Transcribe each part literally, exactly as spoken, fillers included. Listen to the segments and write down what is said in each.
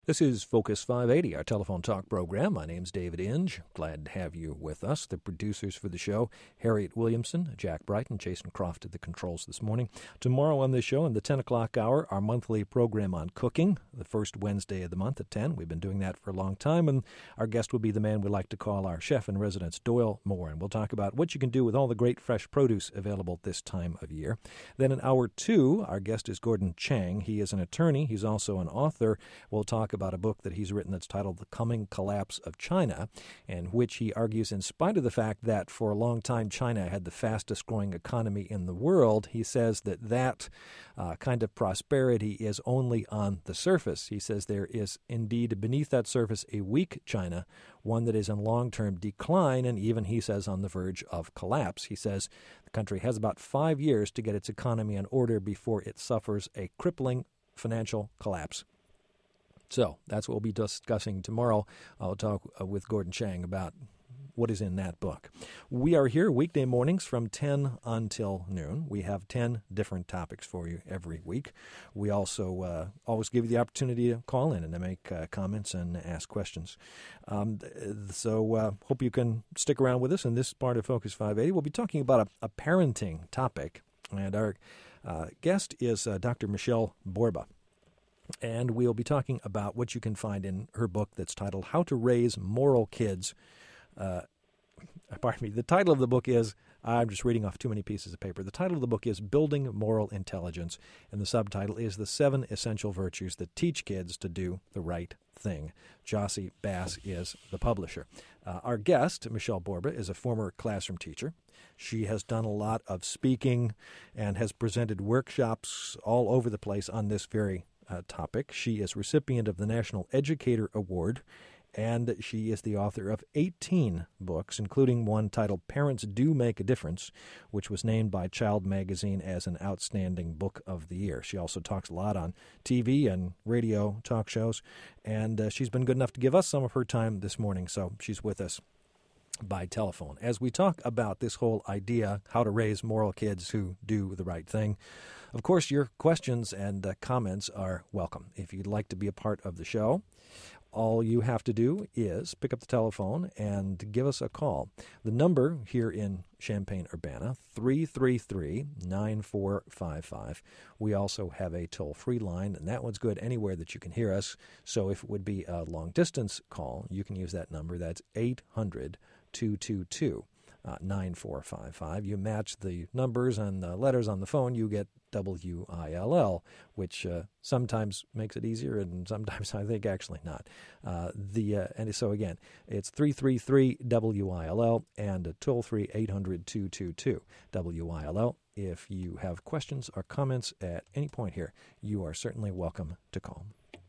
This is Focus five eighty, our telephone talk program. My name's David Inge. Glad to have you with us. The producers for the show, Harriet Williamson, Jack Brighton, Jason Croft at the controls this morning. Tomorrow on this show, in the ten o'clock hour, our monthly program on cooking, the first Wednesday of the month at ten. We've been doing that for a long time, and our guest will be the man we like to call our chef in residence, Doyle Moore. And we'll talk about what you can do with all the great fresh produce available this time of year. Then in hour two, our guest is Gordon Chang. He is an attorney. He's also an author. We'll talk about a book that he's written that's titled The Coming Collapse of China, in which he argues, in spite of the fact that for a long time China had the fastest growing economy in the world, he says that that uh, kind of prosperity is only on the surface. He says there is indeed beneath that surface a weak China, one that is in long-term decline, and even, he says, on the verge of collapse. He says the country has about five years to get its economy in order before it suffers a crippling financial collapse. So that's what we'll be discussing tomorrow. I'll talk uh, with Gordon Chang about what is in that book. We are here weekday mornings from ten until noon. We have ten different topics for you every week. We also uh, always give you the opportunity to call in and to make uh, comments and ask questions. Um, so uh, hope you can stick around with us in this part of Focus five eighty. We'll be talking about a, a parenting topic, and our uh, guest is uh, Doctor Michelle Borba. And we'll be talking about what you can find in her book that's titled How to Raise Moral Kids. Uh, pardon me. The title of the book is, I'm just reading off too many pieces of paper. The title of the book is Building Moral Intelligence, and the subtitle is The Seven Essential Virtues That Teach Kids to Do the Right Thing. Jossie Bass is the publisher. Uh, our guest, Michelle Borba, is a former classroom teacher. She has done a lot of speaking and has presented workshops all over the place on this very Uh, topic. She is recipient of the National Educator Award, and she is the author of eighteen books, including one titled Parents Do Make a Difference, which was named by Child Magazine as an outstanding book of the year. She also talks a lot on T V and radio talk shows, and uh, she's been good enough to give us some of her time this morning, so she's with us by telephone. As we talk about this whole idea, how to raise moral kids who do the right thing, of course, your questions and uh, comments are welcome. If you'd like to be a part of the show, all you have to do is pick up the telephone and give us a call. The number here in Champaign-Urbana, three three three, nine four five five. We also have a toll-free line, and that one's good anywhere that you can hear us. So if it would be a long-distance call, you can use that number. That's eight hundred, two two two, nine four five five. You match the numbers and the letters on the phone, you get W I L L, which uh, sometimes makes it easier and sometimes I think actually not. Uh, the uh, and so again, it's three three three W I L L and toll free eight hundred, two two two, W I L L. If you have questions or comments at any point here, you are certainly welcome to call.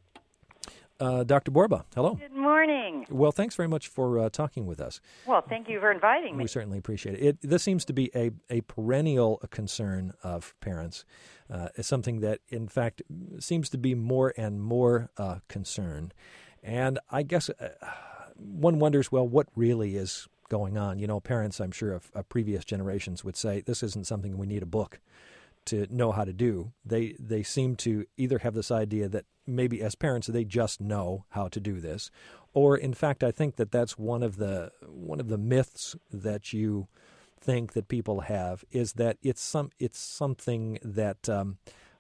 Uh, Doctor Borba, hello. Good morning. Well, thanks very much for uh, talking with us. Well, thank you for inviting me. We certainly appreciate it. it this seems to be a, a perennial concern of parents. Uh, it's something that, in fact, seems to be more and more uh, concern. And I guess uh, one wonders, well, what really is going on? You know, parents, I'm sure, of, of previous generations would say, this isn't something we need a book to know how to do. They they seem to either have this idea that maybe as parents they just know how to do this, or in fact I think that that's one of the one of the myths that you think that people have, is that it's some it's something that um,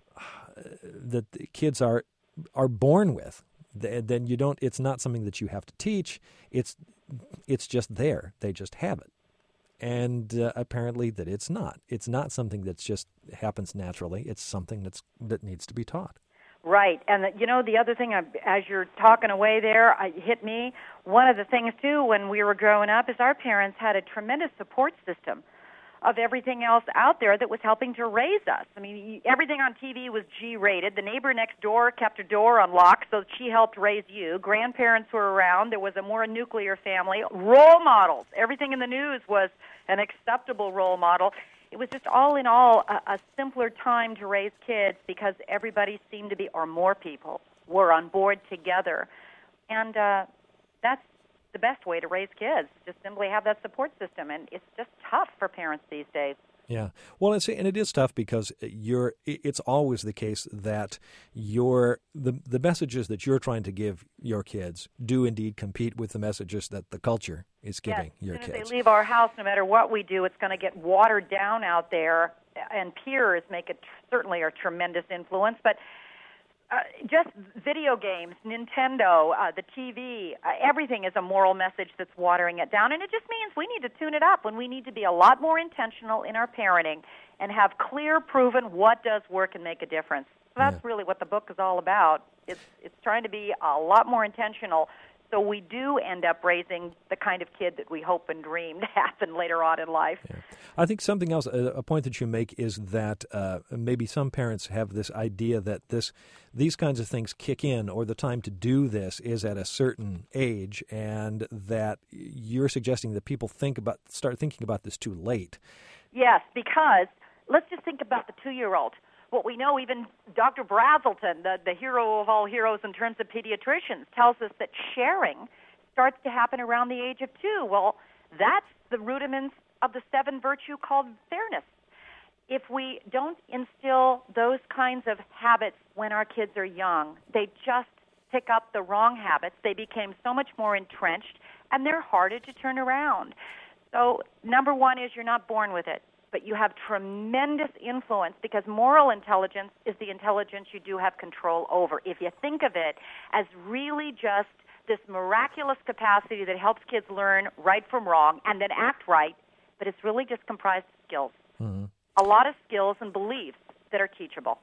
that the kids are are born with. Then you don't. It's not something that you have to teach. It's it's just there. They just have it. And uh, apparently that it's not. It's not something that's just happens naturally. It's something that's that needs to be taught. Right. And, the, you know, the other thing, as you're talking away there, it hit me. One of the things, too, when we were growing up is our parents had a tremendous support system of everything else out there that was helping to raise us. I mean, everything on T V was G-rated. The neighbor next door kept her door unlocked so she helped raise you. Grandparents were around. There was a more nuclear family. Role models. Everything in the news was an acceptable role model. It was just all in all a, a simpler time to raise kids because everybody seemed to be, or more people, were on board together. And uh, that's the best way to raise kids, just simply have that support system. And it's just tough for parents these days. Yeah. Well, it's, and it is tough because you're, it's always the case that your the the messages that you're trying to give your kids do indeed compete with the messages that the culture is giving yes, your as soon kids. As they leave our house, no matter what we do, it's going to get watered down out there, and peers make it certainly a tremendous influence. But uh, just video games, Nintendo, uh, the T V, uh, everything is a moral message that's watering it down. And it just means we need to tune it up when we need to be a lot more intentional in our parenting and have clear, proven what does work and make a difference. So that's yeah. really what the book is all about. It's it's trying to be a lot more intentional so we do end up raising the kind of kid that we hope and dream to happen later on in life. Yeah. I think something else, a, a point that you make is that uh, maybe some parents have this idea that this these kinds of things kick in, or the time to do this is at a certain age, and that you're suggesting that people think about start thinking about this too late. Yes, because let's just think about the two-year-old. What we know, even Doctor Brazelton, the, the hero of all heroes in terms of pediatricians, tells us that sharing starts to happen around the age of two. Well, that's the rudiments of the seven virtue called fairness. If we don't instill those kinds of habits when our kids are young, they just pick up the wrong habits. They became so much more entrenched, and they're harder to turn around. So number one is you're not born with it, but you have tremendous influence because moral intelligence is the intelligence you do have control over. If you think of it as really just this miraculous capacity that helps kids learn right from wrong and then act right, but it's really just comprised of skills. Mm-hmm. A lot of skills and beliefs that are teachable.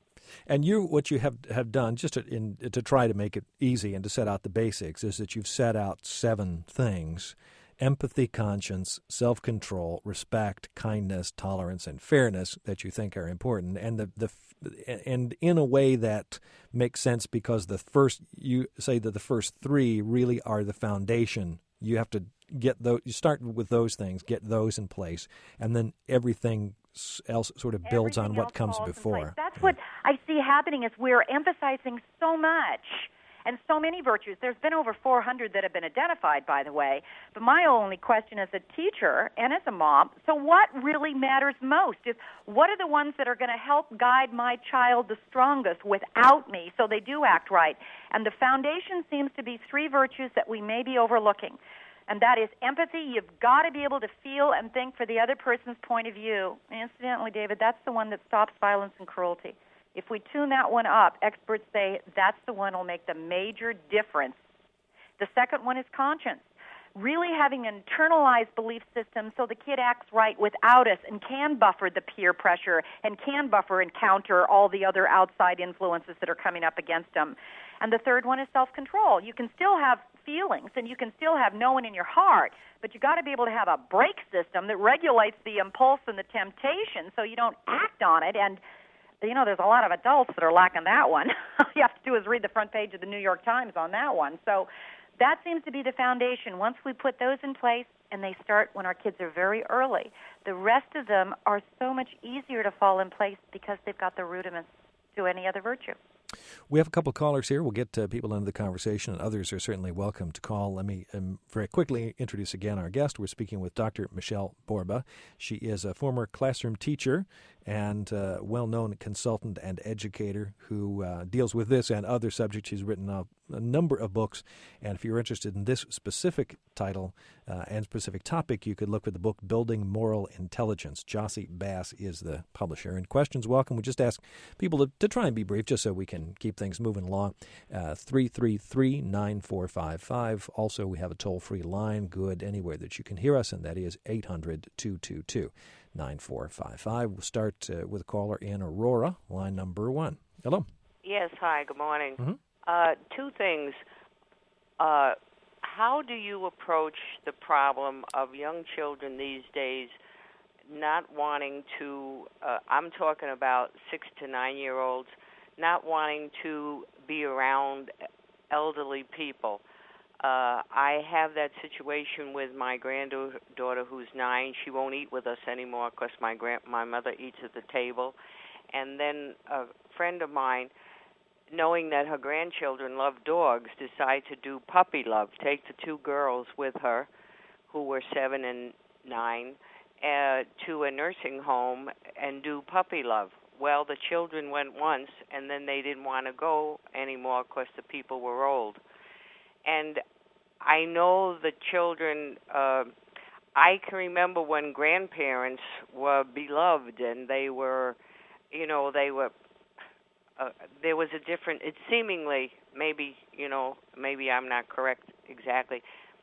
And you, what you have have done, just to, in, to try to make it easy and to set out the basics, is that you've set out seven things: empathy, conscience, self-control, respect, kindness, tolerance, and fairness that you think are important, and the the and in a way that makes sense because the first you say that the first three really are the foundation. You have to get those. You start with those things, get those in place, and then everything else sort of builds everything on what comes before. That's yeah. what I see happening is we're emphasizing so much. And so many virtues. There's been over four hundred that have been identified, by the way. But my only question as a teacher and as a mom, so what really matters most is what are the ones that are going to help guide my child the strongest without me so they do act right? And the foundation seems to be three virtues that we may be overlooking. And that is empathy. You've got to be able to feel and think for the other person's point of view. And incidentally, David, that's the one that stops violence and cruelty. If we tune that one up, experts say that's the one that will make the major difference. The second one is conscience. Really having an internalized belief system so the kid acts right without us and can buffer the peer pressure and can buffer and counter all the other outside influences that are coming up against them. And the third one is self-control. You can still have feelings and you can still have knowing in your heart, but you got to be able to have a brake system that regulates the impulse and the temptation so you don't act on it. And you know, there's a lot of adults that are lacking that one. All you have to do is read the front page of the New York Times on that one. So that seems to be the foundation. Once we put those in place, and they start when our kids are very early, the rest of them are so much easier to fall in place because they've got the rudiments to any other virtue. We have a couple of callers here. We'll get uh, people into the conversation, and others are certainly welcome to call. Let me um, very quickly introduce again our guest. We're speaking with Doctor Michelle Borba. She is a former classroom teacher and uh, well-known consultant and educator who uh, deals with this and other subjects. She's written a, a number of books, and if you're interested in this specific title uh, and specific topic, you could look at the book Building Moral Intelligence. Jossie Bass is the publisher. And questions welcome. We just ask people to, to try and be brief just so we can keep things moving along. Uh, three three three, nine four five five. Also, we have a toll-free line, good anywhere that you can hear us, and that is eight hundred, two two two, nine four five five. We'll start uh, with a caller in Aurora, line number one. Hello. Yes, hi, good morning. Mm-hmm. Uh, two things. Uh, how do you approach the problem of young children these days not wanting to, uh, I'm talking about six to nine-year-olds, not wanting to be around elderly people? Uh, I have that situation with my granddaughter who's nine. She won't eat with us anymore because my grand my mother eats at the table. And then a friend of mine, knowing that her grandchildren love dogs, decided to do puppy love, take the two girls with her who were seven and nine, uh, to a nursing home and do puppy love. Well, the children went once, and then they didn't want to go anymore because the people were old. And I know the children, uh, I can remember when grandparents were beloved, and they were, you know, they were, uh, there was a different, it seemingly, maybe, you know, maybe I'm not correct exactly,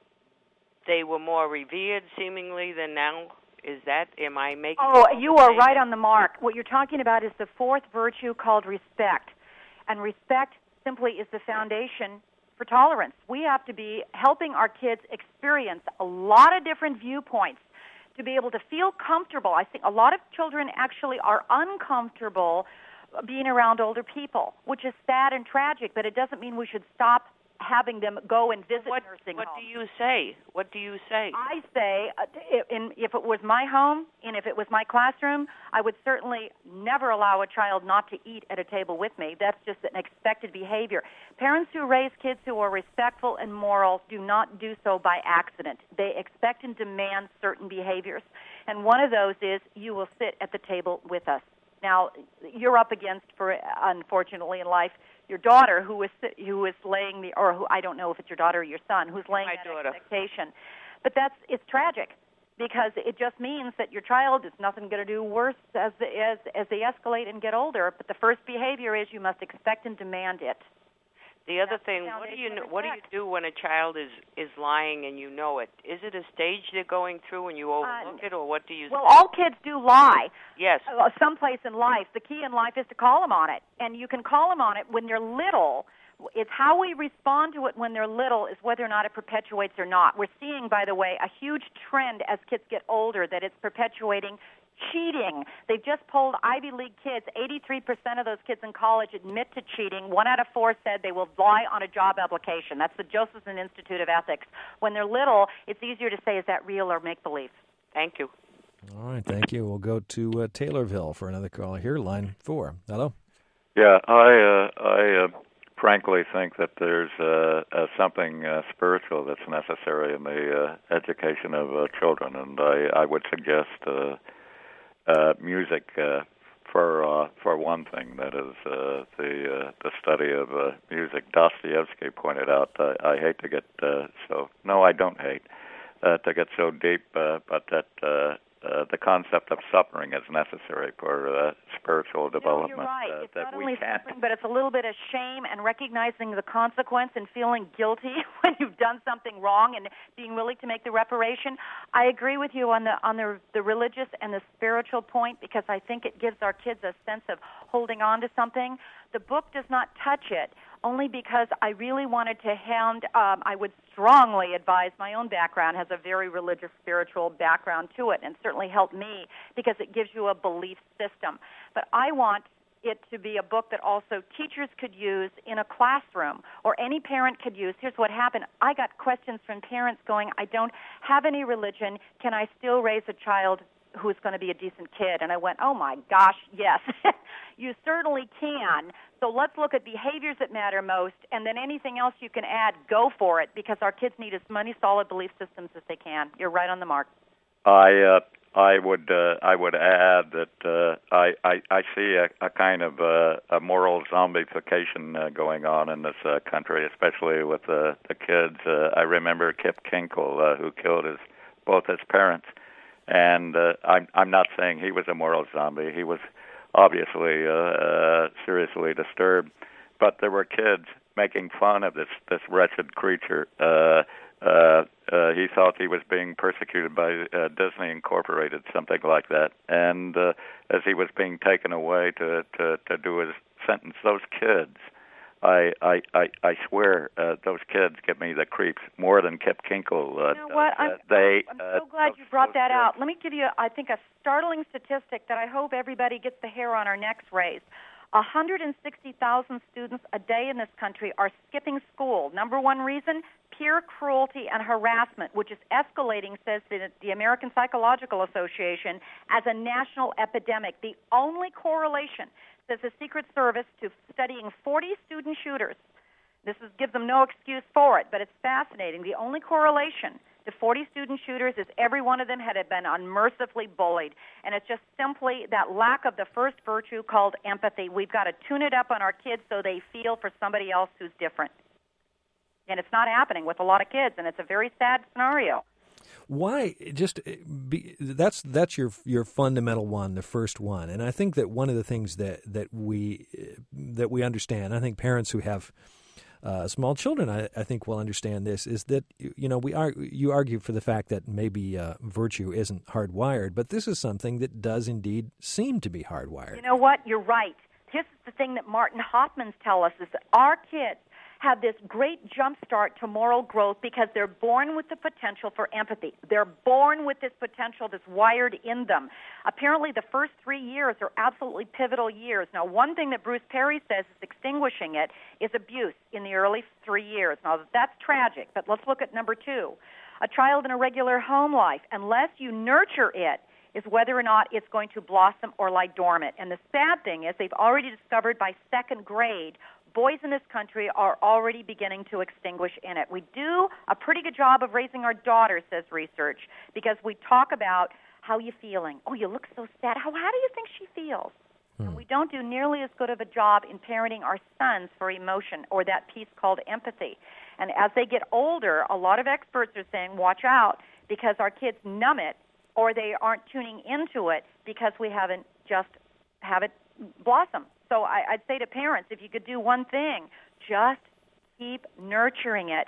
they were more revered seemingly than now. Is that, am I making... Oh, you are right on the mark. What you're talking about is the fourth virtue called respect. And respect simply is the foundation for tolerance. We have to be helping our kids experience a lot of different viewpoints to be able to feel comfortable. I think a lot of children actually are uncomfortable being around older people, which is sad and tragic, but it doesn't mean we should stop having them go and visit what, nursing what homes. What do you say? What do you say? I say, uh, in, if it was my home and if it was my classroom, I would certainly never allow a child not to eat at a table with me. That's just an expected behavior. Parents who raise kids who are respectful and moral do not do so by accident. They expect and demand certain behaviors. And one of those is, you will sit at the table with us. Now, you're up against, for unfortunately in life, your daughter who is who is laying the, or who, I don't know if it's your daughter or your son, who's laying My that daughter. expectation. But that's, it's tragic, because it just means that your child is nothing going to do worse as as as they escalate and get older. But the first behavior is you must expect and demand it. The other That's thing, the what do you foundation of what do you respect. do when a child is is lying and you know it? Is it a stage they're going through and you overlook Uh, it, or what do you? Well, say? all kids do lie. Yes. Uh, someplace in life. The key in life is to call them on it. And you can call them on it when they're little. It's how we respond to it when they're little is whether or not it perpetuates or not. We're seeing, by the way, a huge trend as kids get older that it's perpetuating cheating. They've just polled Ivy League kids. eighty-three percent of those kids in college admit to cheating. One out of four said they will lie on a job application. That's the Josephson Institute of Ethics. When they're little, it's easier to say, is that real or make-believe? Thank you. All right, thank you. We'll go to uh, Taylorville for another call here, line four. Hello? Yeah, I uh, I uh, frankly think that there's uh, uh, something uh, spiritual that's necessary in the uh, education of uh, children, and I, I would suggest uh, uh, music uh, for uh, for one thing. That is uh, the uh, the study of uh, music. Dostoevsky pointed out. Uh, I hate to get uh, so no, I don't hate uh, to get so deep, uh, but that. Uh, Uh, the concept of suffering is necessary for uh, spiritual development. No, you're right. Uh, it's that not we only can't. suffering, but it's a little bit of shame and recognizing the consequence and feeling guilty when you've done something wrong and being willing to make the reparation. I agree with you on the on the the religious and the spiritual point, because I think it gives our kids a sense of holding on to something. The book does not touch it, only because I really wanted to hand, um, I would strongly advise, my own background has a very religious, spiritual background to it, and certainly helped me because it gives you a belief system. But I want it to be a book that also teachers could use in a classroom, or any parent could use. Here's what happened. I got questions from parents going, I don't have any religion. Can I still raise a child who's going to be a decent kid? And I went, oh my gosh, yes, you certainly can. So let's look at behaviors that matter most, and then anything else you can add, go for it, because our kids need as many solid belief systems as they can. You're right on the mark. I uh, I would uh, I would add that uh, I, I I see a, a kind of uh, a moral zombification uh, going on in this uh, country, especially with uh, the kids. Uh, I remember Kip Kinkle, uh, who killed his both his parents. And uh, I'm, I'm not saying he was a moral zombie. He was obviously uh, uh, seriously disturbed. But there were kids making fun of this, this wretched creature. Uh, uh, uh, he thought he was being persecuted by uh, Disney Incorporated, something like that. And uh, as he was being taken away to, to, to do his sentence, those kids, I, I, I, I swear, uh, those kids give me the creeps more than Kip Kinkle. Uh, You know what? I'm, uh, they, I'm uh, so glad those, you brought those that kids. out. Let me give you, I think, a startling statistic that I hope everybody gets the hair on our necks raised. one hundred sixty thousand students a day in this country are skipping school. Number one reason, peer cruelty and harassment, which is escalating, says the, the American Psychological Association, as a national epidemic. The only correlation, says the Secret Service, to studying forty student shooters. This is, gives them no excuse for it, but it's fascinating. The only correlation The forty student shooters is every one of them had been unmercifully bullied. And it's just simply that lack of the first virtue called empathy. We've got to tune it up on our kids so they feel for somebody else who's different. And it's not happening with a lot of kids, and it's a very sad scenario. Why? Just be, that's that's your your fundamental one, the first one, and I think that one of the things that that we that we understand, I think parents who have uh, small children, I, I think will understand this, is that you know we are you argue for the fact that maybe uh, virtue isn't hardwired, but this is something that does indeed seem to be hardwired. You know what? You're right. This is the thing that Martin Hoffman's tell us is that our kids have this great jump start to moral growth because they're born with the potential for empathy. They're born with this potential that's wired in them. Apparently, the first three years are absolutely pivotal years. Now, one thing that Bruce Perry says is extinguishing it is abuse in the early three years. Now, that's tragic, but let's look at number two. A child in a regular home life, unless you nurture it, is whether or not it's going to blossom or lie dormant. And the sad thing is they've already discovered by second grade boys in this country are already beginning to extinguish in it. We do a pretty good job of raising our daughters, says research, because we talk about how you feeling. Oh, you look so sad. How, how do you think she feels? Hmm. And we don't do nearly as good of a job in parenting our sons for emotion or that piece called empathy. And as they get older, a lot of experts are saying, watch out, because our kids numb it or they aren't tuning into it because we haven't just have it blossom. So I, I'd say to parents, if you could do one thing, just keep nurturing it.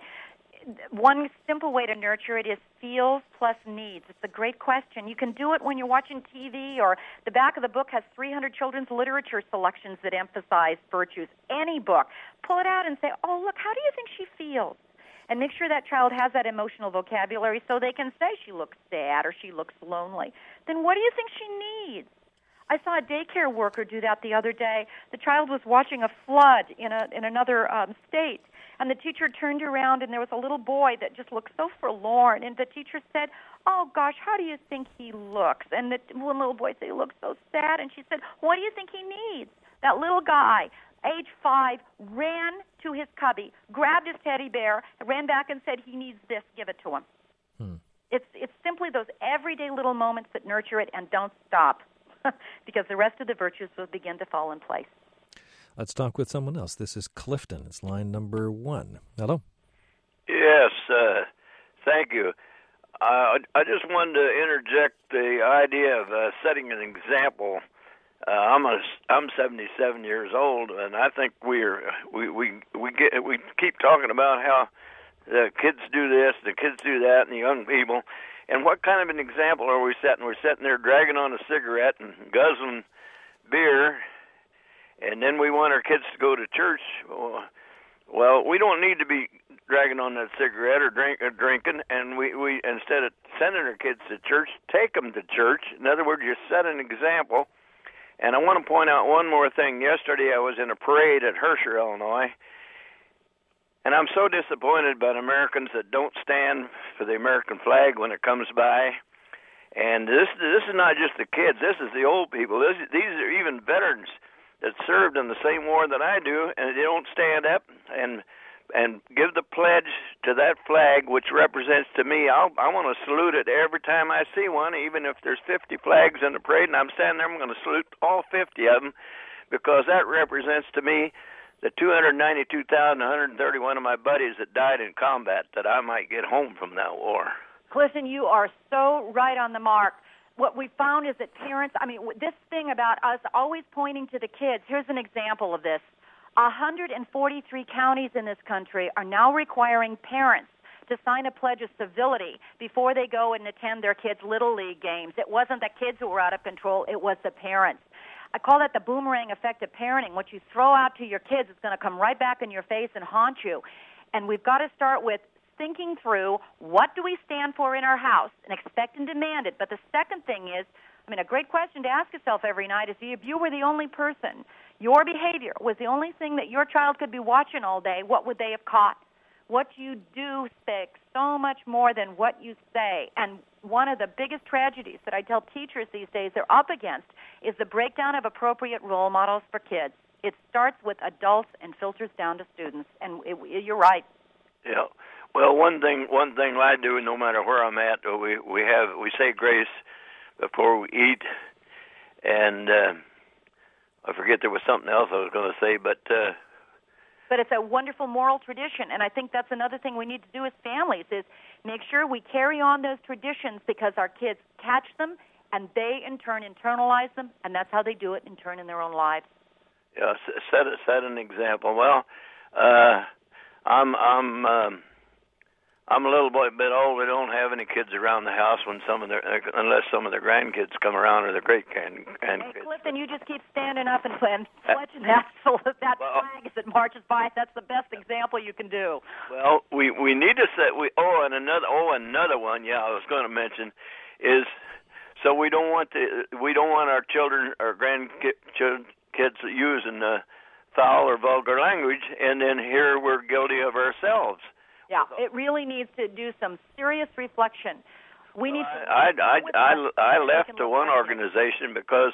One simple way to nurture it is feels plus needs. It's a great question. You can do it when you're watching T V, or the back of the book has three hundred children's literature selections that emphasize virtues. Any book. Pull it out and say, oh, look, how do you think she feels? And make sure that child has that emotional vocabulary so they can say she looks sad or she looks lonely. Then what do you think she needs? I saw a daycare worker do that the other day. The child was watching a flood in a in another um, state, and the teacher turned around, and there was a little boy that just looked so forlorn. And the teacher said, oh, gosh, how do you think he looks? And the one little boy said, he looks so sad. And she said, what do you think he needs? That little guy, age five, ran to his cubby, grabbed his teddy bear, ran back and said, he needs this, give it to him. Hmm. It's it's simply those everyday little moments that nurture it, and don't stop. Because the rest of the virtues will begin to fall in place. Let's talk with someone else. This is Clifton. It's line number one. Hello. Yes, uh, thank you. Uh, I just wanted to interject the idea of uh, setting an example. Uh, I'm a, I'm seventy-seven years old, and I think we're we we we get we keep talking about how the kids do this, the kids do that, and the young people. And what kind of an example are we setting? We're sitting there dragging on a cigarette and guzzling beer, and then we want our kids to go to church. Well, we don't need to be dragging on that cigarette or drink or drinking, and we, we instead of sending our kids to church, take them to church. In other words, you set an example. And I want to point out one more thing. Yesterday I was in a parade at Herscher, Illinois, and I'm so disappointed by Americans that don't stand for the American flag when it comes by. And this this is not just the kids. This is the old people. This, these are even veterans that served in the same war that I do, and they don't stand up and and give the pledge to that flag, which represents to me, I'll, I want to salute it every time I see one, even if there's fifty flags in the parade, and I'm standing there, I'm going to salute all fifty of them, because that represents to me the two hundred ninety-two thousand one hundred thirty-one of my buddies that died in combat, that I might get home from that war. Clifton, you are so right on the mark. What we found is that parents, I mean, this thing about us always pointing to the kids, here's an example of this. one hundred forty-three counties in this country are now requiring parents to sign a pledge of civility before they go and attend their kids' Little League games. It wasn't the kids who were out of control, it was the parents. I call that the boomerang effect of parenting. What you throw out to your kids is going to come right back in your face and haunt you. And we've got to start with thinking through, what do we stand for in our house, and expect and demand it. But the second thing is, I mean, a great question to ask yourself every night is, if you were the only person, your behavior was the only thing that your child could be watching all day, what would they have caught? What you do speaks so much more than what you say. And one of the biggest tragedies that I tell teachers these days they're up against is the breakdown of appropriate role models for kids. It starts with adults and filters down to students. And it, you're right. Yeah. Well, one thing one thing I do, no matter where I'm at, we we have we say grace before we eat, and uh, I forget there was something else I was going to say, but. Uh, But it's a wonderful moral tradition, and I think that's another thing we need to do as families is make sure we carry on those traditions because our kids catch them, and they, in turn, internalize them, and that's how they do it, in turn, in their own lives. Yeah, set set an example. Well, uh, I'm I'm um, I'm a little bit old. We don't have any kids around the house when some of their unless some of their grandkids come around or their great grand grandkids. Hey, Clifton, you just keep standing up and, and fletching that so that, that well, flag as it marches by. That's the best example you can do. Well, we we need to set we oh and another oh another one. Yeah, I was going to mention is so we don't want the we don't want our children or grandkids using uh, foul or vulgar language, and then here we're guilty of ourselves. Yeah, it really needs to do some serious reflection. We need. To I I I, I left to one organization because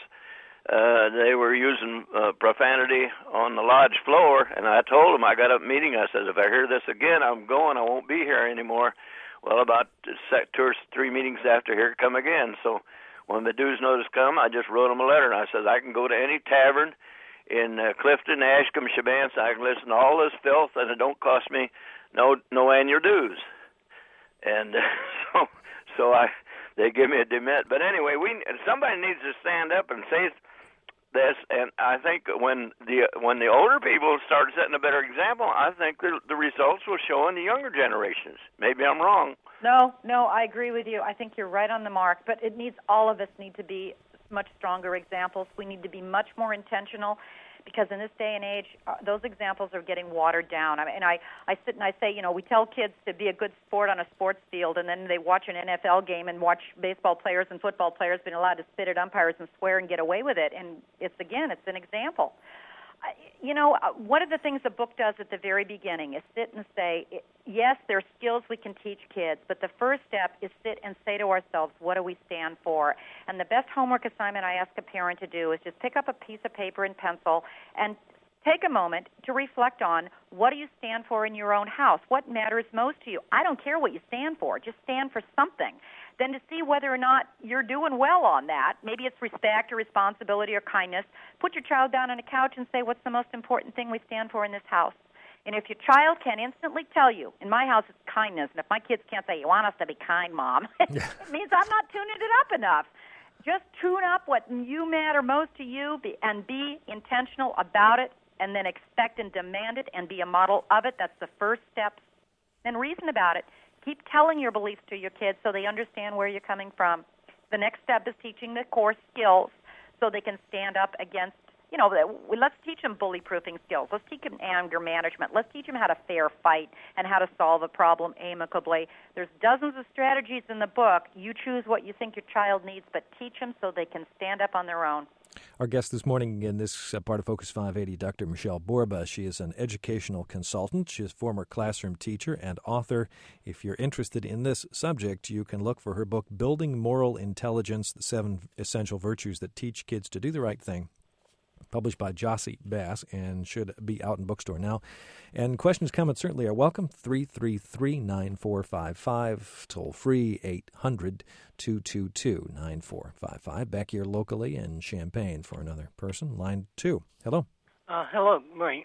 uh, they were using uh, profanity on the lodge floor, and I told them I got up meeting. I said, if I hear this again, I'm going. I won't be here anymore. Well, about two or three meetings after, here come again. So when the dues notice come, I just wrote them a letter, and I said I can go to any tavern in uh, Clifton, Ashcombe, Shabance. I can listen to all this filth, and it don't cost me no no annual dues. And uh, so so I they give me a demit. But anyway, we somebody needs to stand up and say this. And I think when the when the older people start setting a better example, I think the, the results will show in the younger generations. Maybe I'm wrong. No, no, I agree with you. I think you're right on the mark. But it needs all of us need to be much stronger examples. We need to be much more intentional. Because in this day and age, uh, those examples are getting watered down. I mean, and I, I sit and I say, you know, we tell kids to be a good sport on a sports field, and then they watch an N F L game and watch baseball players and football players being allowed to spit at umpires and swear and get away with it. And it's, again, it's an example. I, you know, uh, one of the things the book does at the very beginning is sit and say, yes, there are skills we can teach kids, but the first step is sit and say to ourselves, what do we stand for? And the best homework assignment I ask a parent to do is just pick up a piece of paper and pencil and take a moment to reflect on what do you stand for in your own house? What matters most to you? I don't care what you stand for. Just stand for something. Then to see whether or not you're doing well on that, maybe it's respect or responsibility or kindness, put your child down on a couch and say, what's the most important thing we stand for in this house? And if your child can instantly tell you, in my house it's kindness, and if my kids can't say, you want us to be kind, Mom, it means I'm not tuning it up enough. Just tune up what you matter most to you be, and be intentional about it, and then expect and demand it and be a model of it. That's the first step. And reason about it. Keep telling your beliefs to your kids so they understand where you're coming from. The next step is teaching the core skills so they can stand up against, you know, let's teach them bully-proofing skills. Let's teach them anger management. Let's teach them how to fair fight and how to solve a problem amicably. There's dozens of strategies in the book. You choose what you think your child needs, but teach them so they can stand up on their own. Our guest this morning in this uh, part of Focus five eighty, Doctor Michelle Borba. She is an educational consultant. She is a former classroom teacher and author. If you're interested in this subject, you can look for her book, Building Moral Intelligence, The Seven Essential Virtues That Teach Kids to Do the Right Thing, published by Jossie Bass, and should be out in bookstore now. And questions, comments certainly are welcome. three three three, nine four five five, toll free eight hundred, two two two, nine four five five. Back here locally in Champaign for another person. Line two. Hello. Uh, hello, Murray.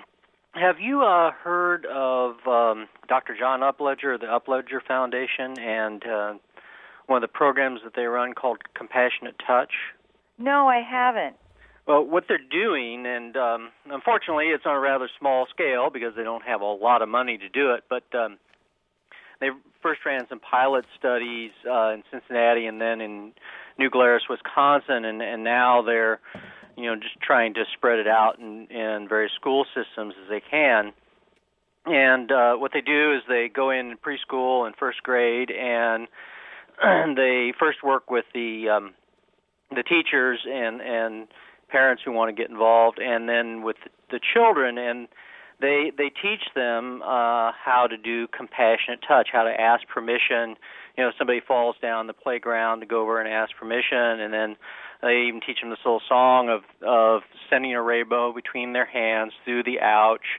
Have you uh, heard of um, Doctor John Upledger, the Upledger Foundation, and uh, one of the programs that they run called Compassionate Touch? No, I haven't. Well, what they're doing, and um, unfortunately it's on a rather small scale because they don't have a lot of money to do it, but um, they first ran some pilot studies uh, in Cincinnati and then in New Glarus, Wisconsin, and, and now they're, you know, just trying to spread it out in, in various school systems as they can. And uh, what they do is they go in preschool and first grade, and they first work with the um, the teachers and and parents who want to get involved, and then with the children, and they they teach them uh, how to do compassionate touch, how to ask permission. You know, if somebody falls down the playground, to go over and ask permission, and then they even teach them this little song of of sending a rainbow between their hands through the ouch,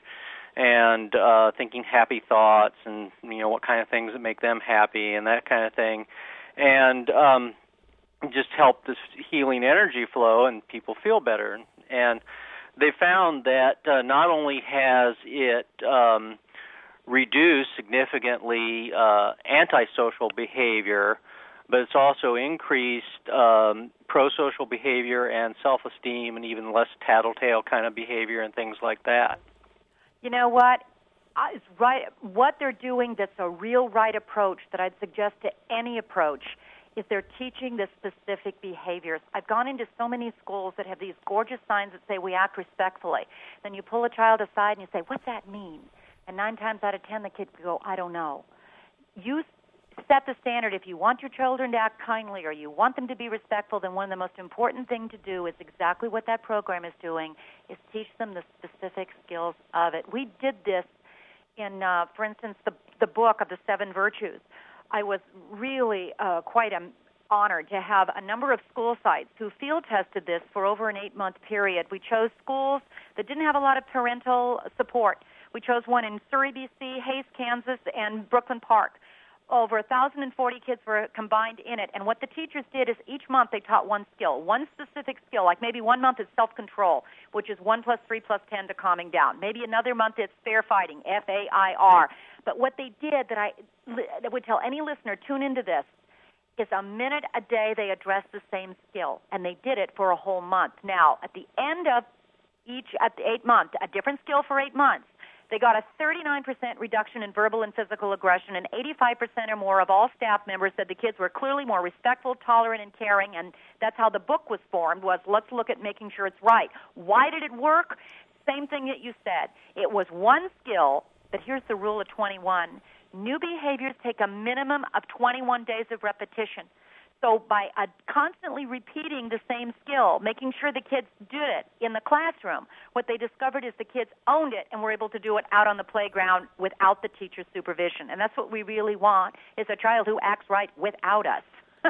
and uh, thinking happy thoughts, and you know what kind of things that make them happy, and that kind of thing, and um, just help this healing energy flow, and people feel better. And they found that uh, not only has it um, reduced significantly uh, antisocial behavior, but it's also increased um, pro-social behavior and self-esteem, and even less tattletale kind of behavior and things like that. You know what? I, it's right. What they're doing that's a real right approach that I'd suggest to any approach is they're teaching the specific behaviors. I've gone into so many schools that have these gorgeous signs that say we act respectfully. Then you pull a child aside and you say, what's that mean? And nine times out of ten, the kid could go, I don't know. You set the standard. If you want your children to act kindly or you want them to be respectful, then one of the most important things to do is exactly what that program is doing, is teach them the specific skills of it. We did this in, uh, for instance, the, the book of the seven virtues. I was really uh, quite um, honored to have a number of school sites who field tested this for over an eight-month period. We chose schools that didn't have a lot of parental support. We chose one in Surrey, B C, Hayes, Kansas, and Brooklyn Park. Over one thousand forty kids were combined in it, and what the teachers did is each month they taught one skill, one specific skill. Like maybe one month is self-control, which is one plus three plus ten to calming down. Maybe another month it's fair fighting, F A I R. But what they did that I that would tell any listener, tune into this, is a minute a day they addressed the same skill, and they did it for a whole month. Now, at the end of each, at the eight months, a different skill for eight months, they got a thirty-nine percent reduction in verbal and physical aggression, and eighty-five percent or more of all staff members said the kids were clearly more respectful, tolerant, and caring, and that's how the book was formed, was let's look at making sure it's right. Why did it work? Same thing that you said. It was one skill, but here's the rule of twenty-one. New behaviors take a minimum of twenty-one days of repetition. So by uh, constantly repeating the same skill, making sure the kids did it in the classroom, what they discovered is the kids owned it and were able to do it out on the playground without the teacher's supervision. And that's what we really want, is a child who acts right without us.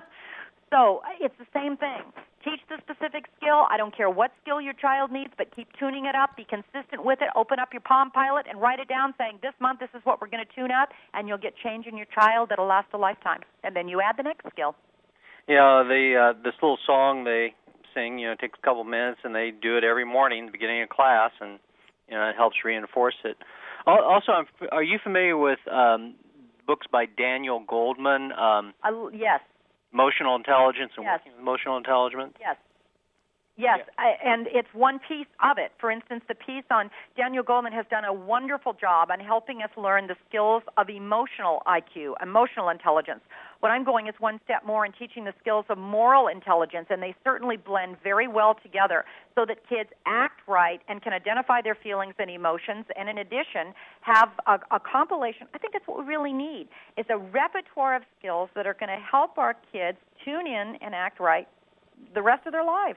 So it's the same thing. Teach the specific skill. I don't care what skill your child needs, but keep tuning it up. Be consistent with it. Open up your Palm Pilot and write it down saying, this month this is what we're going to tune up, and you'll get change in your child that'll last a lifetime. And then you add the next skill. Yeah, the uh, this little song they sing, you know, takes a couple minutes, and they do it every morning at the beginning of class, and you know, it helps reinforce it. Also, I'm, are you familiar with um, books by Daniel Goldman? Um, uh, yes. Emotional Intelligence and yes. Working with Emotional Intelligence? Yes. Yes, yeah. I, and it's one piece of it. For instance, the piece on Daniel Goldman has done a wonderful job on helping us learn the skills of emotional I Q, emotional intelligence. What I'm going is one step more in teaching the skills of moral intelligence, and they certainly blend very well together so that kids act right and can identify their feelings and emotions, and in addition have a, a compilation. I think that's what we really need, is a repertoire of skills that are going to help our kids tune in and act right the rest of their lives.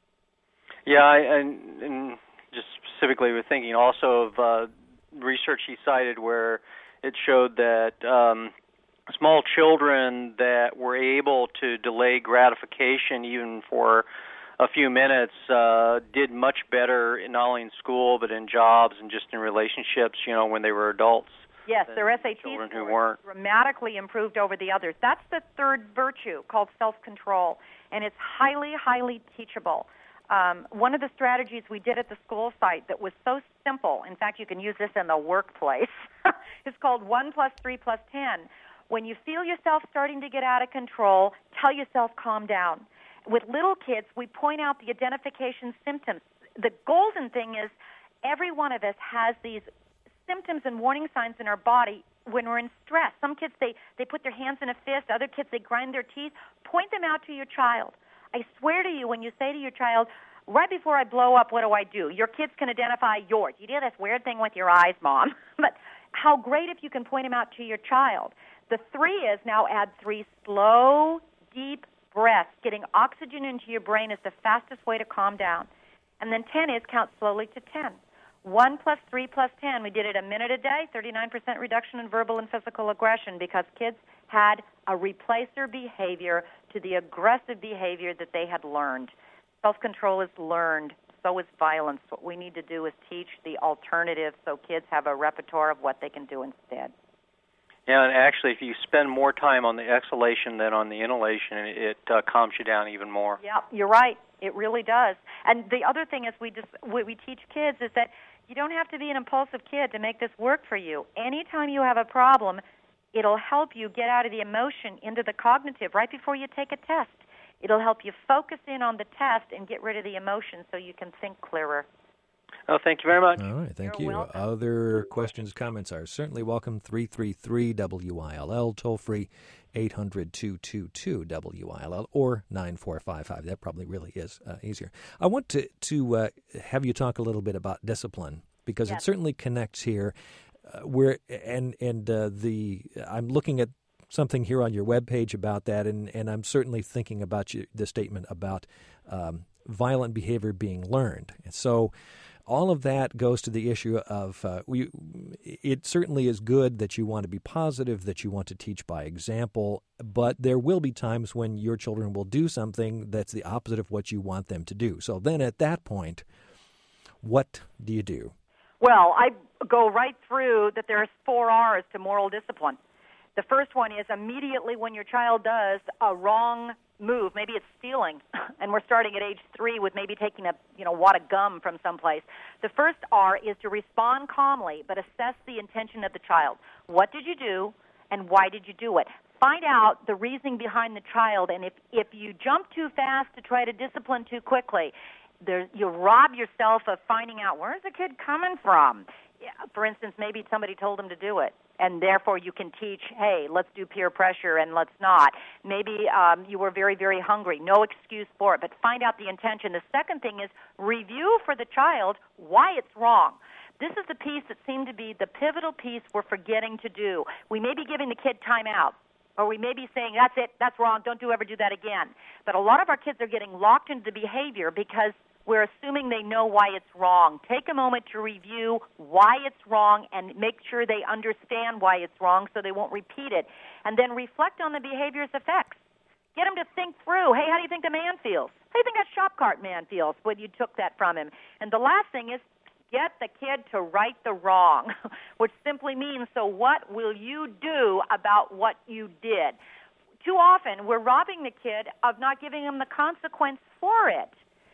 Yeah, I, and, and just specifically we're thinking also of uh, research he cited where it showed that um, small children that were able to delay gratification even for a few minutes uh, did much better, in, not only in school but in jobs and just in relationships, you know, when they were adults. Yes, their S A T scores were dramatically improved over the others. That's the third virtue, called self-control, and it's highly, highly teachable. Um, one of the strategies we did at the school site that was so simple, in fact, you can use this in the workplace, is called one plus three plus ten. When you feel yourself starting to get out of control, tell yourself, calm down. With little kids, we point out the identification symptoms. The golden thing is every one of us has these symptoms and warning signs in our body when we're in stress. Some kids, they, they put their hands in a fist. Other kids, they grind their teeth. Point them out to your child. I swear to you, when you say to your child, right before I blow up, what do I do? Your kids can identify yours. You do this weird thing with your eyes, Mom. But how great if you can point them out to your child. The three is now add three slow, deep breaths. Getting oxygen into your brain is the fastest way to calm down. And then ten is count slowly to ten. One plus three plus ten. We did it a minute a day, thirty-nine percent reduction in verbal and physical aggression because kids had a replacer behavior to the aggressive behavior that they had learned. Self-control is learned. so is violence. What we need to do is teach the alternative so kids have a repertoire of what they can do instead. Yeah, and actually, if you spend more time on the exhalation than on the inhalation, it uh, calms you down even more. Yeah, you're right. It really does. And the other thing is we just what we teach kids is that you don't have to be an impulsive kid to make this work for you. Anytime you have a problem, it'll help you get out of the emotion into the cognitive right before you take a test. It'll help you focus in on the test and get rid of the emotion so you can think clearer. Oh, thank you very much. All right, thank You're you. welcome. Other questions, comments are certainly welcome. three three three W I L L, toll free, eight hundred, two two two, W I L L, or nine four five five. That probably really is uh, easier. I want to, to uh, have you talk a little bit about discipline, because Yes. it certainly connects here. Uh, where and and uh, the I'm looking at something here on your webpage about that, and, and I'm certainly thinking about you, the statement about um, violent behavior being learned. And so all of that goes to the issue of uh, we. It certainly is good that you want to be positive, that you want to teach by example, but there will be times when your children will do something that's the opposite of what you want them to do. So then at that point, what do you do? Well, I go right through that there's four R's to moral discipline. The first one is immediately when your child does a wrong move, maybe it's stealing, and we're starting at age three with maybe taking a you know wad of gum from someplace. The first R is to respond calmly, but assess the intention of the child. What did you do, and why did you do it? Find out the reasoning behind the child, and if, if you jump too fast to try to discipline too quickly, there, you rob yourself of finding out where's the kid coming from. Yeah, for instance, maybe somebody told him to do it, and therefore you can teach, hey, let's do peer pressure and let's not. Maybe um, you were very, very hungry. No excuse for it, but find out the intention. The second thing is review for the child why it's wrong. This is the piece that seemed to be the pivotal piece we're forgetting to do. We may be giving the kid time out, or we may be saying, that's it, that's wrong, don't you ever do that again. But a lot of our kids are getting locked into the behavior because we're assuming they know why it's wrong. Take a moment to review why it's wrong and make sure they understand why it's wrong so they won't repeat it. And then reflect on the behavior's effects. Get them to think through, hey, how do you think the man feels? How do you think that shop cart man feels when you took that from him? And the last thing is get the kid to right the wrong, which simply means, so what will you do about what you did? Too often, we're robbing the kid of not giving him the consequence for it.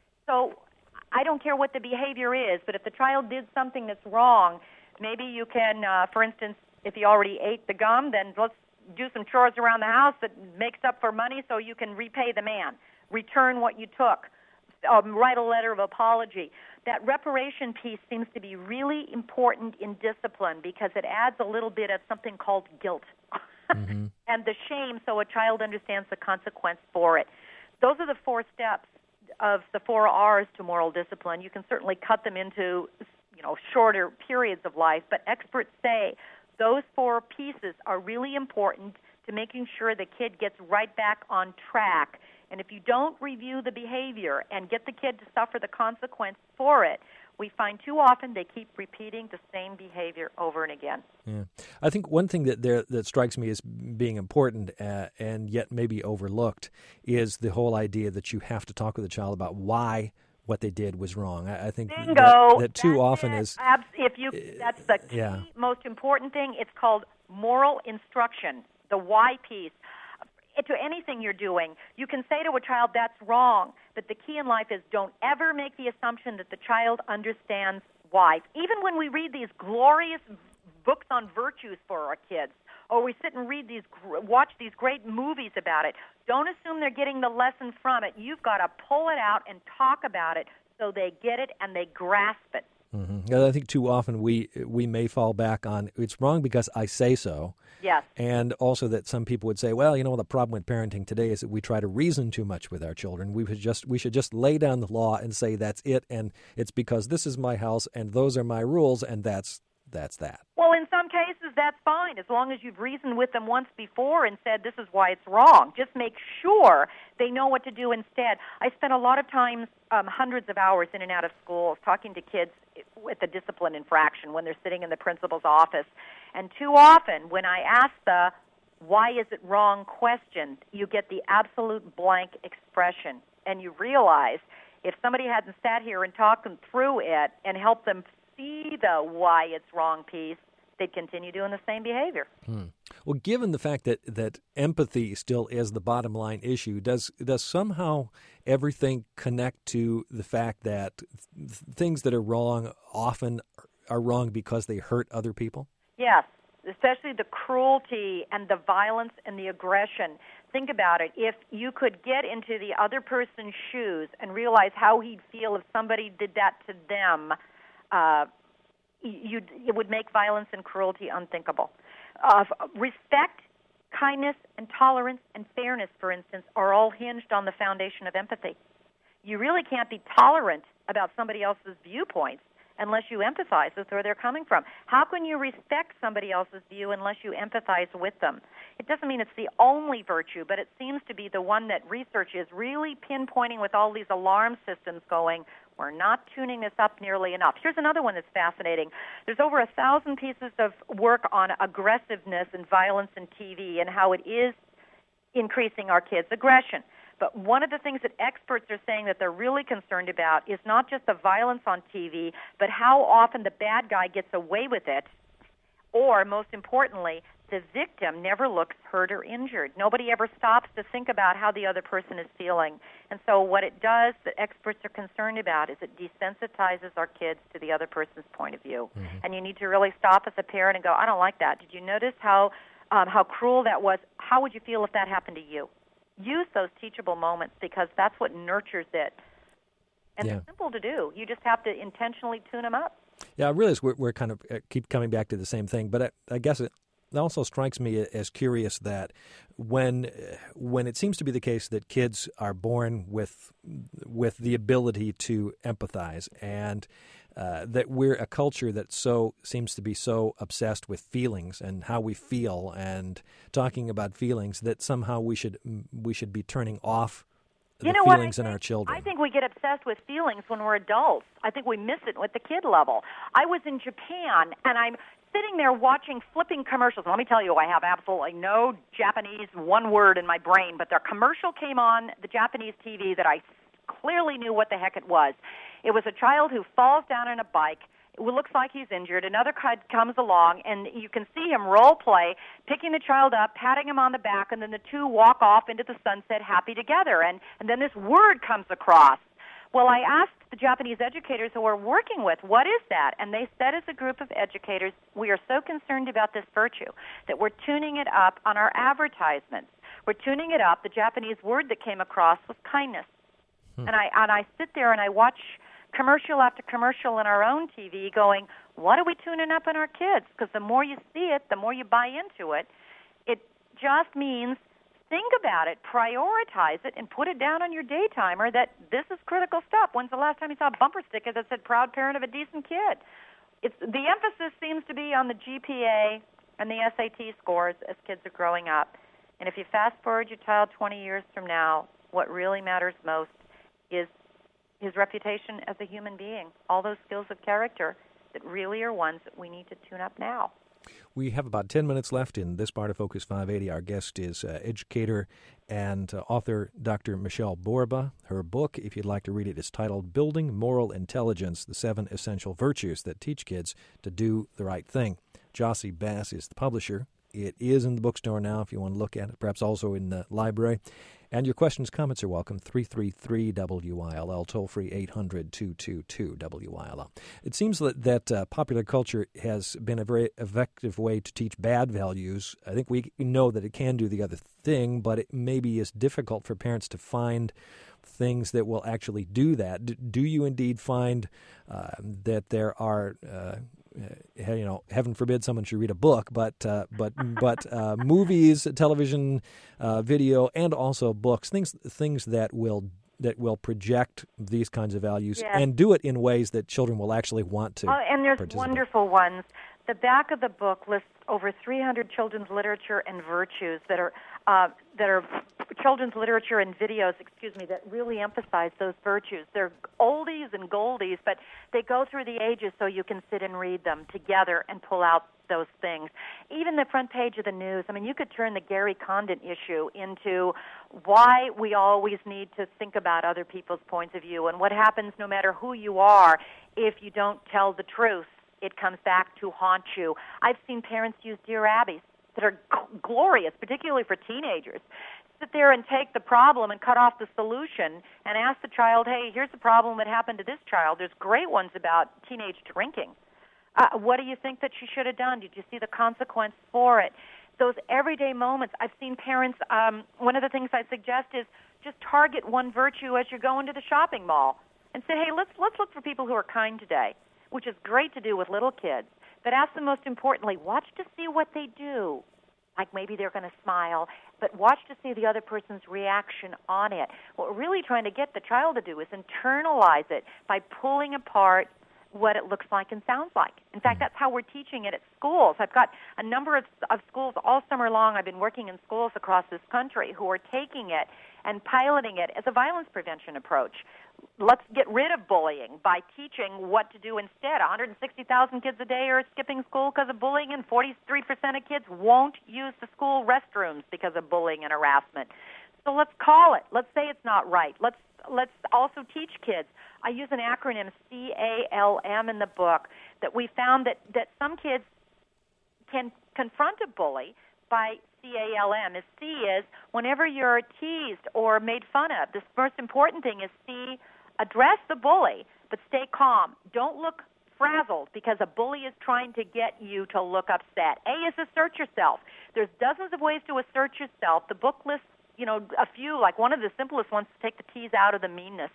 So I don't care what the behavior is, but if the child did something that's wrong, maybe you can, uh, for instance, if he already ate the gum, then let's do some chores around the house that makes up for money so you can repay the man, return what you took, um, write a letter of apology. That reparation piece seems to be really important in discipline because it adds a little bit of something called guilt mm-hmm. and the shame so a child understands the consequence for it. Those are the four steps of the four R's to moral discipline. You can certainly cut them into, you know, shorter periods of life, but experts say those four pieces are really important to making sure the kid gets right back on track. And if you don't review the behavior and get the kid to suffer the consequence for it, we find too often they keep repeating the same behavior over and again. Yeah, I think one thing that there that strikes me as being important uh, and yet maybe overlooked is the whole idea that you have to talk with the child about why what they did was wrong. I, I think Bingo. that, that too that's often it. is. Abs- if you, that's the key, yeah. most important thing. It's called moral instruction, the why piece. To anything you're doing, you can say to a child, that's wrong, but the key in life is don't ever make the assumption that the child understands why. Even when we read these glorious books on virtues for our kids, or we sit and read these, watch these great movies about it, don't assume they're getting the lesson from it. You've got to pull it out and talk about it so they get it and they grasp it. Mm-hmm. I think too often we we may fall back on it's wrong because I say so. Yes. And also that some people would say, well, you know, the problem with parenting today is that we try to reason too much with our children. We should just we should just lay down the law and say that's it, and it's because this is my house and those are my rules, and that's that's that. Well, in some cases, that's fine, as long as you've reasoned with them once before and said this is why it's wrong. Just make sure they know what to do instead. I spent a lot of times, um, hundreds of hours in and out of schools, talking to kids with a discipline infraction when they're sitting in the principal's office. And too often, when I ask the why is it wrong question, you get the absolute blank expression. And you realize If somebody hadn't sat here and talked them through it and helped them see the why it's wrong piece, they'd continue doing the same behavior. Hmm. Well, given the fact that, that empathy still is the bottom line issue, does does somehow everything connect to the fact that th- things that are wrong often are wrong because they hurt other people? Yes, especially the cruelty and the violence and the aggression. Think about it. If you could get into the other person's shoes and realize how he'd feel if somebody did that to them, uh, you'd, it would make violence and cruelty unthinkable. Uh, respect, kindness, and tolerance and fairness, for instance, are all hinged on the foundation of empathy. You really can't be tolerant about somebody else's viewpoints unless you empathize with where they're coming from. How can you respect somebody else's view unless you empathize with them? It doesn't mean it's the only virtue, but it seems to be the one that research is really pinpointing with all these alarm systems going, we're not tuning this up nearly enough. Here's another one that's fascinating. There's over a thousand pieces of work on aggressiveness and violence in T V and how it is increasing our kids' aggression. But one of the things that experts are saying that they're really concerned about is not just the violence on T V, but how often the bad guy gets away with it, or, most importantly, the victim never looks hurt or injured. Nobody ever stops to think about how the other person is feeling. And so what it does, that experts are concerned about, is it desensitizes our kids to the other person's point of view. Mm-hmm. And you need to really stop as a parent and go, I don't like that. Did you notice how um, how cruel that was? How would you feel if that happened to you? Use those teachable moments because that's what nurtures it. And yeah. It's simple to do. You just have to intentionally tune them up. Yeah, I realize we're, we're kind of uh, keep coming back to the same thing, but I, I guess it also strikes me as curious that when when it seems to be the case that kids are born with with the ability to empathize, and uh, that we're a culture that so seems to be so obsessed with feelings and how we feel and talking about feelings that somehow we should we should be turning off the you know feelings what, in our children. I think we get obsessed with feelings when we're adults. I think we miss it with the kid level. I was in Japan, and I'm sitting there watching flipping commercials. Let me tell you, I have absolutely no Japanese one word in my brain, but their commercial came on the Japanese T V that I clearly knew what the heck it was. It was a child who falls down on a bike. It looks like he's injured. Another kid comes along, and you can see him role play, picking the child up, patting him on the back, and then the two walk off into the sunset happy together. And, and then this word comes across. Well, I asked the Japanese educators who we're working with, what is that? And they said as a group of educators, we are so concerned about this virtue that we're tuning it up on our advertisements. We're tuning it up. The Japanese word that came across was kindness. Hmm. And I and I sit there and I watch commercial after commercial in our own T V going, what are we tuning up in our kids? Because the more you see it, the more you buy into it. It just means think about it, prioritize it, and put it down on your day timer that this is critical stuff. When's the last time you saw a bumper sticker that said proud parent of a decent kid? It's, the emphasis seems to be on the G P A and the S A T scores as kids are growing up. And if you fast forward your child twenty years from now, what really matters most is his reputation as a human being, all those skills of character that really are ones that we need to tune up now. We have about ten minutes left in this part of Focus five eighty. Our guest is uh, educator and uh, author Doctor Michelle Borba. Her book, if you'd like to read it, is titled Building Moral Intelligence, the Seven Essential Virtues That Teach Kids to Do the Right Thing. Jossie Bass is the publisher. It is in the bookstore now if you want to look at it, perhaps also in the library. And your questions, comments are welcome. three three three W I L L, toll-free eight hundred, two two two, W I L L. It seems that, that uh, popular culture has been a very effective way to teach bad values. I think we know that it can do the other thing, but it maybe is difficult for parents to find things that will actually do that. D- do you indeed find uh, that there are... Uh, Uh, you know, heaven forbid someone should read a book, but uh, but but uh, movies, television, uh, video, and also books, things things that will that will project these kinds of values yes. and do it in ways that children will actually want to. Oh, and there's participate. Wonderful ones. The back of the book lists over three hundred children's literature and virtues that are uh, that are children's literature and videos, excuse me, that really emphasize those virtues. They're oldies and goldies, but they go through the ages so you can sit and read them together and pull out those things. Even the front page of the news, I mean, you could turn the Gary Condon issue into why we always need to think about other people's points of view and what happens no matter who you are if you don't tell the truth. It comes back to haunt you. I've seen parents use Dear Abbeys that are g- glorious, particularly for teenagers. Sit there and take the problem and cut off the solution and ask the child, hey, here's the problem that happened to this child. There's great ones about teenage drinking. Uh, what do you think that she should have done? Did you see the consequence for it? Those everyday moments. I've seen parents, um, one of the things I suggest is just target one virtue as you're going to the shopping mall and say, hey, let's let's look for people who are kind today, which is great to do with little kids. But ask them most importantly, watch to see what they do. Like maybe they're going to smile, but watch to see the other person's reaction on it. What we're really trying to get the child to do is internalize it by pulling apart what it looks like and sounds like. In fact, that's how we're teaching it at schools. I've got a number of, of schools all summer long. I've been working in schools across this country who are taking it and piloting it as a violence prevention approach. Let's get rid of bullying by teaching what to do instead. one hundred sixty thousand kids a day are skipping school because of bullying, and forty-three percent of kids won't use the school restrooms because of bullying and harassment. So let's call it. Let's say it's not right. Let's let's also teach kids. I use an acronym, C A L M, in the book, that we found that, that some kids can confront a bully by C A L M. As C is whenever you're teased or made fun of. The most important thing is C, address the bully, but stay calm. Don't look frazzled because a bully is trying to get you to look upset. A is assert yourself. There's dozens of ways to assert yourself. The book lists, you know, a few, like one of the simplest ones to take the tease out of the meanness.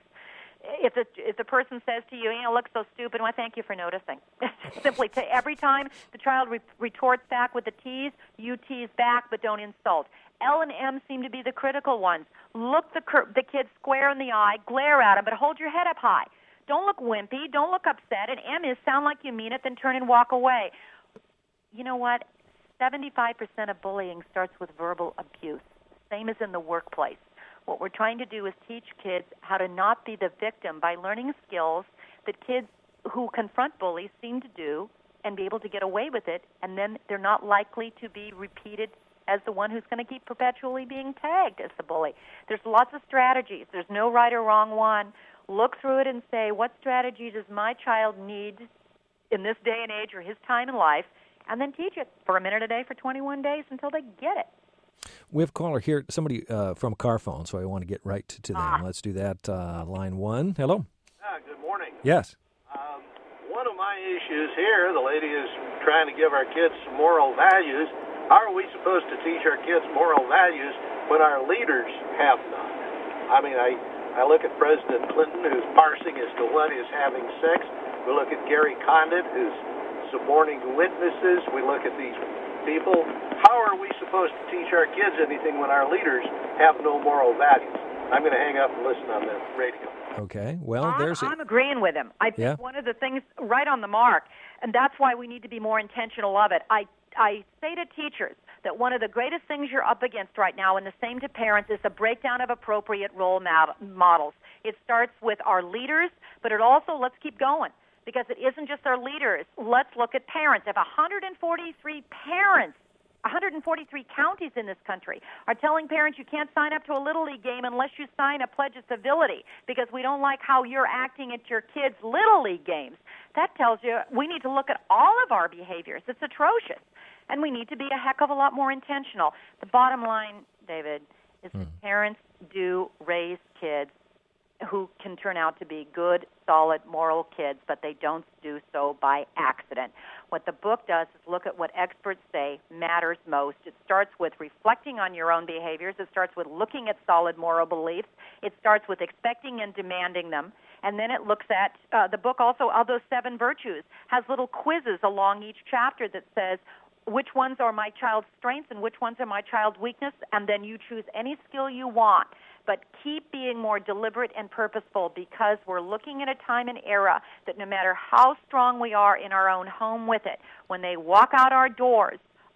If the, if the person says to you, you know, look so stupid, well, thank you for noticing. Simply, to every time the child re- retorts back with a tease, you tease back, but don't insult. L and M seem to be the critical ones. Look the, cur- the kid square in the eye, glare at him, but hold your head up high. Don't look wimpy. Don't look upset. And M is sound like you mean it, then turn and walk away. You know what? seventy-five percent of bullying starts with verbal abuse, same as in the workplace. What we're trying to do is teach kids how to not be the victim by learning skills that kids who confront bullies seem to do and be able to get away with it, and then they're not likely to be repeated as the one who's going to keep perpetually being tagged as the bully. There's lots of strategies. There's no right or wrong one. Look through it and say, what strategy does my child need in this day and age or his time in life, and then teach it for a minute a day for twenty-one days until they get it. We have a caller here, somebody uh, from Carphone, so I want to get right to, to them. Ah. Let's do that. Uh, line one. Hello. Ah, good morning. Yes. Um, one of my issues here, the lady is trying to give our kids some moral values. How are we supposed to teach our kids moral values when our leaders have none? I mean, I, I look at President Clinton, who's parsing as to what is having sex. We look at Gary Condon, who's suborning witnesses. We look at these people. How are we supposed to teach our kids anything when our leaders have no moral values? I'm going to hang up and listen on the radio. Okay. Well, I'm, there's. I'm a... agreeing with him. I think yeah. one of the things right on the mark, and that's why we need to be more intentional of it. I I say to teachers that one of the greatest things you're up against right now, and the same to parents, is the breakdown of appropriate role models. It starts with our leaders, but it also, let's keep going, because it isn't just our leaders. Let's look at parents. If one hundred forty-three parents, one hundred forty-three counties in this country are telling parents you can't sign up to a Little League game unless you sign a pledge of civility because we don't like how you're acting at your kids' Little League games, that tells you we need to look at all of our behaviors. It's atrocious. And we need to be a heck of a lot more intentional. The bottom line, David, is mm. that parents do raise kids who can turn out to be good, solid, moral kids, but they don't do so by accident. What the book does is look at what experts say matters most. It starts with reflecting on your own behaviors. It starts with looking at solid moral beliefs. It starts with expecting and demanding them. And then it looks at, uh, the book also, of those seven virtues, has little quizzes along each chapter that says, which ones are my child's strengths and which ones are my child's weakness, and then you choose any skill you want. But keep being more deliberate and purposeful, because we're looking at a time and era that no matter how strong we are in our own home with it, when they walk out our doors,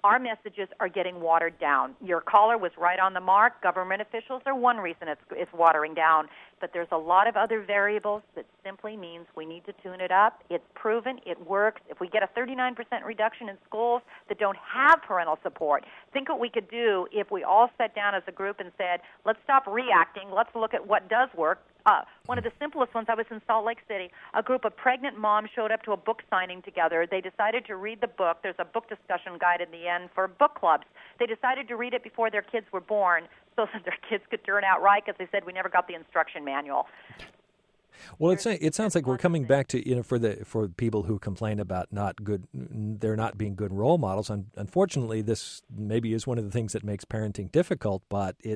our messages are getting watered down. Your caller was right on the mark. Government officials are one reason it's, it's watering down, but there's a lot of other variables that simply means we need to tune it up. It's proven. It works. If we get a thirty-nine percent reduction in schools that don't have parental support, think what we could do if we all sat down as a group and said, let's stop reacting. Let's look at what does work. Uh, one of the simplest ones, I was in Salt Lake City. A group of pregnant moms showed up to a book signing together. They decided to read the book. There's a book discussion guide in the end for book clubs. They decided to read it before their kids were born so that their kids could turn out right, because they said we never got the instruction manual. Well, it's, it sounds like we're coming back to, you know, for the for people who complain about not good, they're not being good role models. And unfortunately, this maybe is one of the things that makes parenting difficult. But it,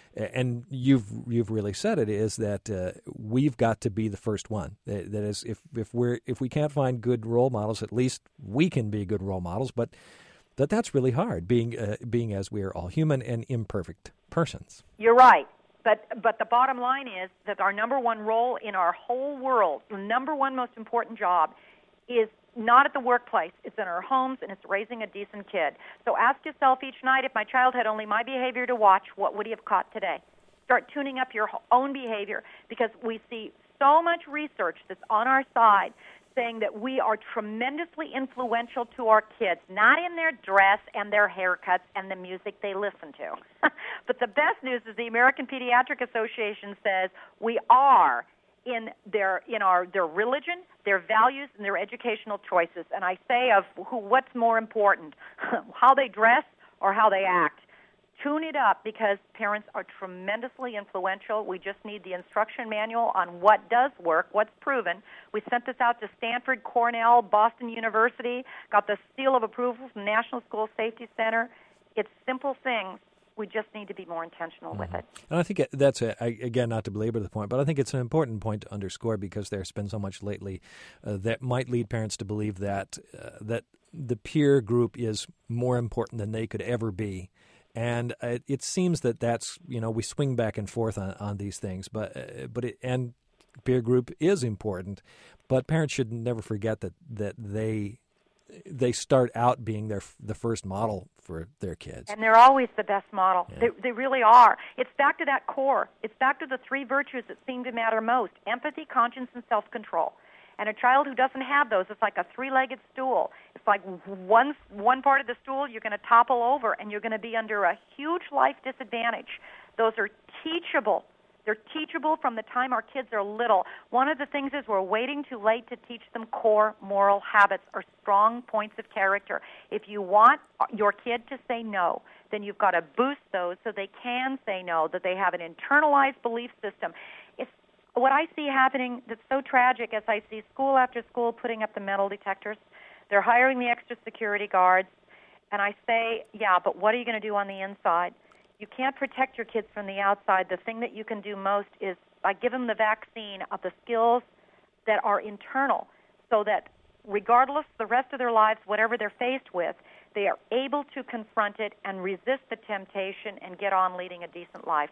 and you've you've really said it, is that uh, we've got to be the first one. That, that is, if if we're if we can't find good role models, at least we can be good role models. But that that's really hard, being uh, being as we are all human and imperfect persons. You're right. But but the bottom line is that our number one role in our whole world, the number one most important job, is not at the workplace. It's in our homes, and it's raising a decent kid. So ask yourself each night, if my child had only my behavior to watch, what would he have caught today? Start tuning up your own behavior, because we see so much research that's on our side saying that we are tremendously influential to our kids, not in their dress and their haircuts and the music they listen to. But the best news is the American Pediatric Association says we are in their in our their religion, their values, and their educational choices. And I say of who, what's more important, how they dress or how they act. Tune it up, because parents are tremendously influential. We just need the instruction manual on what does work, what's proven. We sent this out to Stanford, Cornell, Boston University, got the seal of approval from National School Safety Center. It's simple things. We just need to be more intentional mm-hmm. with it. And I think that's, a, I, again, not to belabor the point, but I think it's an important point to underscore, because there's been so much lately uh, that might lead parents to believe that uh, that the peer group is more important than they could ever be. And it, it seems that that's, you know, we swing back and forth on, on these things, but uh, but it, and peer group is important, but parents should never forget that that they they start out being their the first model for their kids. And they're always the best model. Yeah. They, they really are. It's back to that core. It's back to the three virtues that seem to matter most: empathy, conscience, and self-control. And a child who doesn't have those, it's like a three-legged stool. It's like one one part of the stool, you're going to topple over, and you're going to be under a huge life disadvantage. Those are teachable. They're teachable from the time our kids are little. One of the things is we're waiting too late to teach them core moral habits or strong points of character. If you want your kid to say no, then you've got to boost those so they can say no, that they have an internalized belief system. It's what I see happening that's so tragic as I see school after school putting up the metal detectors. They're hiring the extra security guards. And I say, yeah, but what are you going to do on the inside? You can't protect your kids from the outside. The thing that you can do most is by give them the vaccine of the skills that are internal, so that regardless the rest of their lives, whatever they're faced with, they are able to confront it and resist the temptation and get on leading a decent life.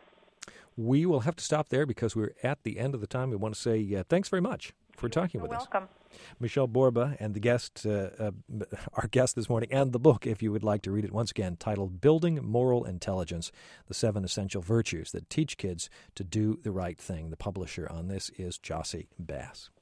We will have to stop there because we're at the end of the time. We want to say uh, thanks very much for talking You're with welcome. us. Michelle Borba and the guest, uh, uh, our guest this morning, and the book, if you would like to read it once again, titled Building Moral Intelligence, The Seven Essential Virtues That Teach Kids to Do the Right Thing. The publisher on this is Jossey Bass.